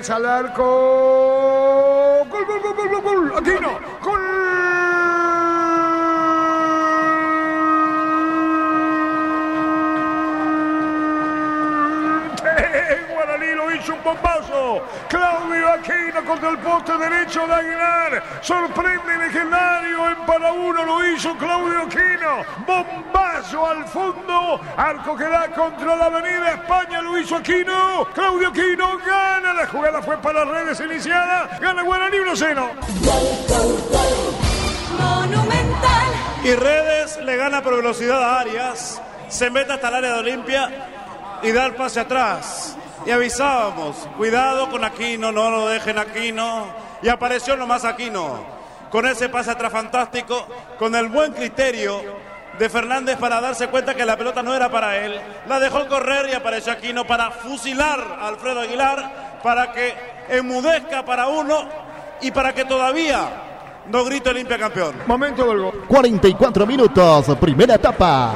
Redes al arco. Gol, gol, gol, gol, gol, gol. Aquino. Gol. Un bombazo, Claudio Aquino contra el poste derecho de Aguilar, sorprende legendario, en para uno lo hizo Claudio Aquino, bombazo al fondo, arco que da contra la Avenida España, lo hizo Aquino, Claudio Aquino gana, la jugada fue para Redes iniciada, gana Guaraní 1-0. Monumental. Y Redes le gana por velocidad a Arias, se mete hasta el área de Olimpia y da el pase atrás. Y avisábamos, cuidado con Aquino, no lo dejen Aquino. Y apareció nomás Aquino, con ese pase atrás fantástico, con el buen criterio de Fernández para darse cuenta que la pelota no era para él. La dejó correr y apareció Aquino para fusilar a Alfredo Aguilar, para que enmudezca para uno y para que todavía no grite Olimpia campeón. Momento del gol. 44 minutos, primera etapa.